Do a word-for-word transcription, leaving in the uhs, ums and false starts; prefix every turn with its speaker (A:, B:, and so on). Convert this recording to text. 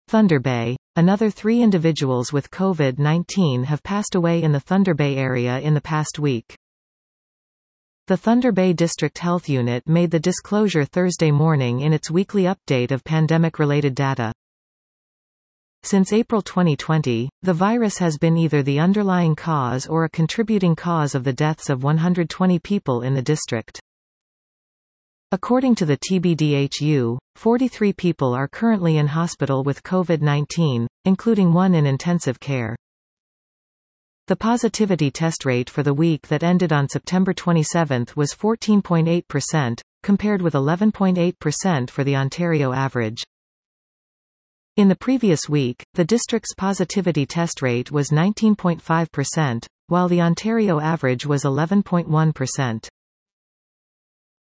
A: Thunder Bay. Another three individuals with COVID nineteen have passed away in the Thunder Bay area in the past week. The Thunder Bay District Health Unit made the disclosure Thursday morning in its weekly update of pandemic-related data. Since April twenty twenty, the virus has been either the underlying cause or a contributing cause of the deaths of one hundred twenty people in the district. According to the T B D H U, forty-three people are currently in hospital with COVID nineteen, including one in intensive care. The positivity test rate for the week that ended on September twenty-seventh was fourteen point eight percent, compared with eleven point eight percent for the Ontario average. In the previous week, the district's positivity test rate was nineteen point five percent, while the Ontario average was eleven point one percent.